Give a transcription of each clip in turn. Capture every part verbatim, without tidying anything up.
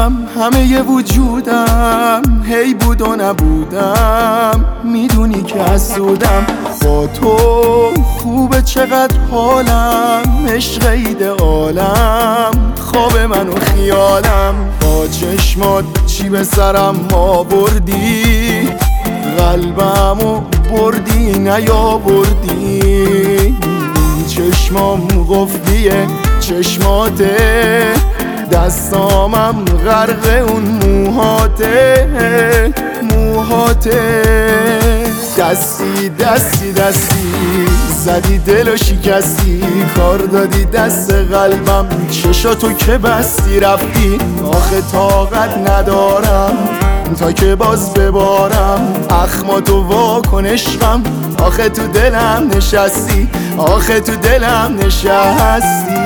دلم همه وجودم هی بود و نبودم، میدونی که حسودم با تو خوبه چقدر حالم، عشق ایدئالم خواب من و خیالم. با چشمات چی به سرم آوردی، قلبمو بردی نیاوردی. چشمام قفلیه چشماته، دستامم غرق اون موهاته موهاته. دستی دستی دستی زدی دل و شکستی، کار دادی دست قلبم، چشاتو که بستی رفتی. آخه طاقت ندارم تا که باز ببارم، اخماتو واکن عشقم، آخه تو دلم نشستی، آخه تو دلم نشستی.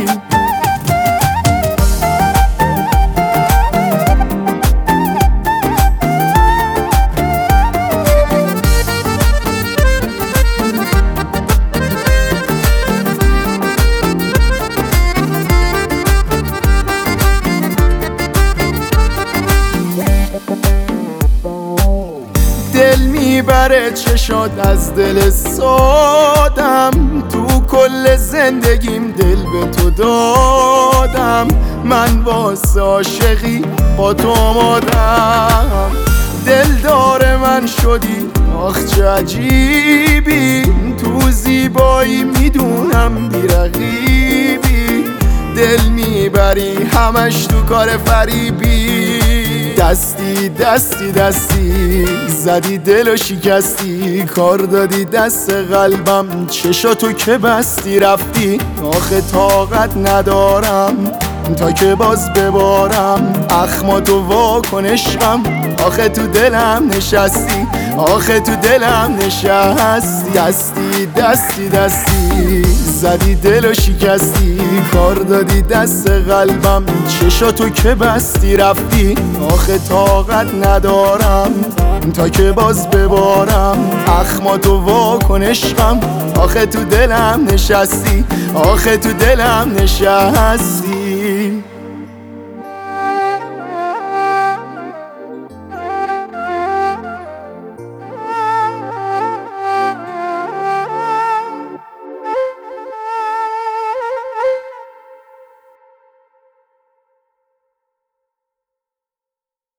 دل میبره چشات از دل سادم، تو کل زندگیم دل به تو دادم. من واسه عاشقی با تو آمادم، دلدار من شدی آخ چه عجیبی. تو زیبایی میدونم بیرقیبی، دل میبری همش تو کار فریبی. دستی دستی دستی زدی دل و شکستی، کار دادی دست قلبم، چشاتو که بستی رفتی. آخه طاقت ندارم تا که باز ببارم، اخماتو واکن عشقم، آخه تو دلم نشستی، آخه تو دلم نشستی. دستی دستی دستی زدی دل و شکستی، کار دادی دست قلبم، چشاتو که بستی رفتی. آخه طاقت ندارم تا که باز ببارم، اخماتو واکن عشقم، آخه تو دلم نشستی، آخه تو دلم نشستی.